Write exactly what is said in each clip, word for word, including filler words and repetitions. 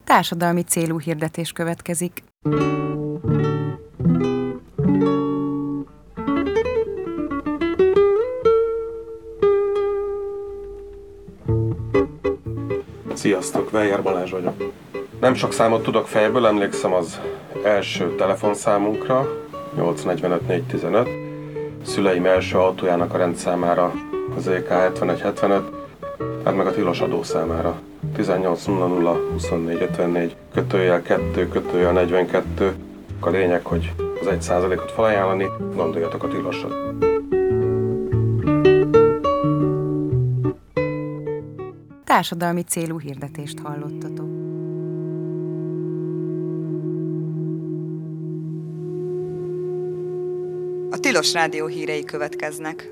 Társadalmi célú hirdetés következik. Sziasztok, Weyer Balázs vagyok. Nem sok számot tudok fejből, emlékszem az első telefonszámunkra, nyolc negyvenöt négy tizenöt, szüleim első autójának a rendszámára, az é ká hetvenegy hetvenöt, hát meg a tilos adószámára, tizennyolc nulla nulla huszonnégy ötvennégy, kötőjel kettő, kötőjel negyvenkettő. A lényeg, hogy az egy százalékot felajánlani, gondoljatok a tilosra. Társadalmi célú hirdetést hallottatok. A Tilos Rádió hírei következnek.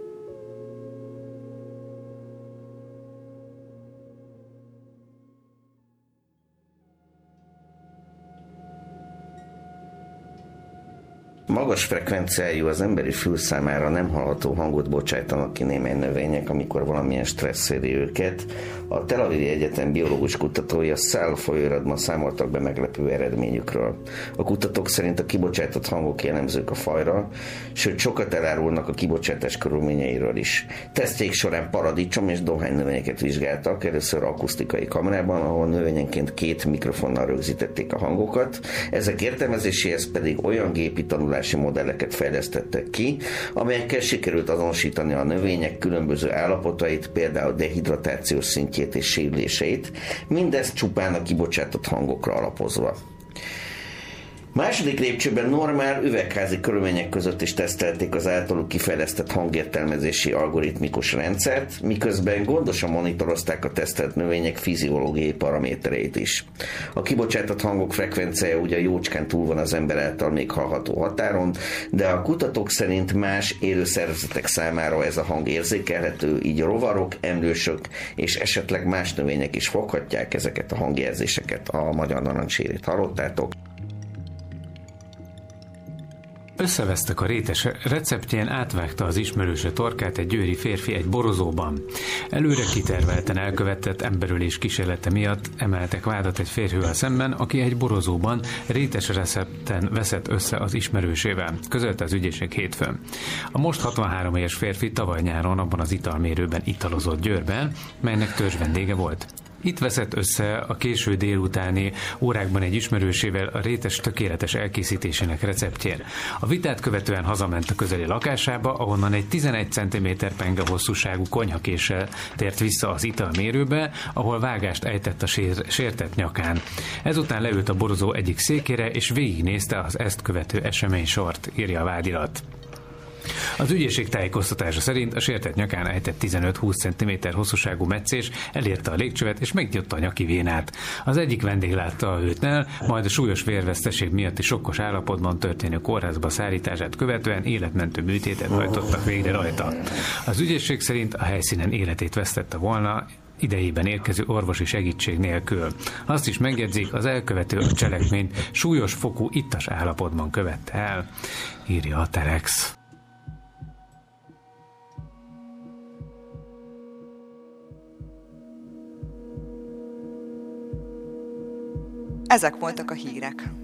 Magas frekvenciájú, az emberi fül számára nem hallható hangot bocsájtanak ki némely növények, amikor valamilyen stressz éri őket. A Tel Avivi Egyetem biológus kutatói a Szál folyóiratban számoltak be meglepő eredményükről. A kutatók szerint a kibocsátott hangok jellemzők a fajra, sőt sokat elárulnak a kibocsátás körülményeiről is. Tesztjék során paradicsom és dohánynövényeket vizsgáltak, először akusztikai kamerában, ahol növényenként két mikrofonnal rögzítették a hangokat. Ezek értelmezéséhez pedig olyan gépi tanulási modelleket fejlesztettek ki, amelyekkel sikerült azonosítani a növények különböző állapotait, például dehidratációs szintjét és sérüléseit, mindezt csupán a kibocsátott hangokra alapozva. Második lépcsőben normál üvegházi körülmények között is tesztelték az általuk kifejlesztett hangértelmezési algoritmikus rendszert, miközben gondosan monitorozták a tesztelt növények fiziológiai paramétereit is. A kibocsátott hangok frekvenciája ugye jócskán túl van az ember által még hallható határon, de a kutatók szerint más élőszervezetek számára ez a hang érzékelhető, így rovarok, emlősök és esetleg más növények is foghatják ezeket a hangjelzéseket. A magyar narancsérét hallottátok. Összevesztek a rétes receptjén, átvágta az ismerőse torkát egy győri férfi egy borozóban. Előre kitervelten elkövetett emberölés kísérlete miatt emeltek vádat egy férfivel szemben, aki egy borozóban rétes recepten veszett össze az ismerősével, közölte az ügyészség hétfőn. A most hatvanhárom éves férfi tavaly nyáron abban az italmérőben italozott Győrben, melynek törzsvendége volt. Itt veszett össze a késő délutáni órákban egy ismerősével a rétes tökéletes elkészítésének receptjén. A vitát követően hazament a közeli lakásába, ahonnan egy tizenegy centiméter penge hosszúságú konyhakéssel tért vissza az italmérőbe, ahol vágást ejtett a sér- sértett nyakán. Ezután leült a borozó egyik székére, és végignézte az ezt követő eseménysort, írja a vádirat. Az ügyészség tájékoztatása szerint a sértett nyakán ejtett tizenöt-húsz centiméter hosszúságú metszés elérte a légcsövet és megnyitotta a nyaki vénát. Az egyik vendég látta a hőtnel, majd a súlyos vérveszteség miatti sokkos állapotban történő kórházba szállítását követően életmentő műtétet hajtottak végre rajta. Az ügyészség szerint a helyszínen életét vesztette volna, idejében érkező orvosi segítség nélkül. Azt is megjegyzik, az elkövető a cselekményt súlyos fokú ittas állapotban követte el, írja a Telex. Ezek voltak a hírek.